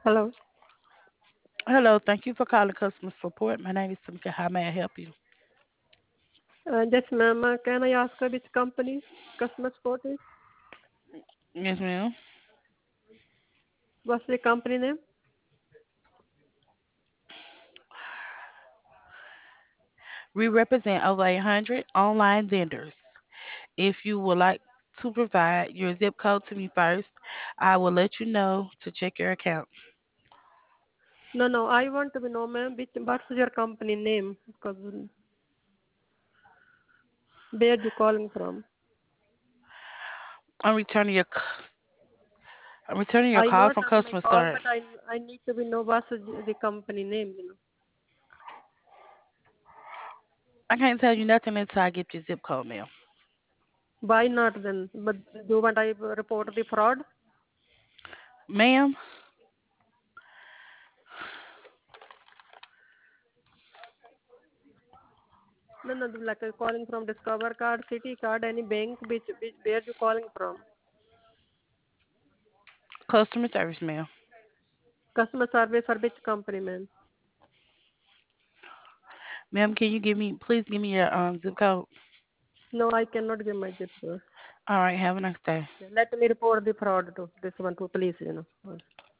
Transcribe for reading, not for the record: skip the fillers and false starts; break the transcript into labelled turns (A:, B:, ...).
A: Hello.
B: Hello, thank you for calling customer support. My name is Tamika. How may I help you?
A: Yes, ma'am. Can I ask which company customer support is?
B: Yes, ma'am.
A: What's the company name?
B: We represent over 100 online vendors. If you would like to provide your zip code to me first, I will let you know to check your account.
A: No, no. I want to know, ma'am, what's your company name? Because where you calling from?
B: I'm returning your I'm returning your
A: I
B: call
A: know
B: from
A: some my
B: customer
A: call,
B: service.
A: but I need to be know what's the company name.
B: I can't tell you nothing until I get your zip code, ma'am.
A: Why not then? But do you want I report the fraud?
B: Ma'am,
A: No, no. Like calling from Discover Card, City Card, any bank, which where you calling from?
B: customer service, ma'am.
A: Customer service for which company, ma'am?
B: Ma'am, can you please give me your zip code?
A: No, I cannot give my zip code.
B: All right, have a nice day.
A: Let me report the fraud to this one to police.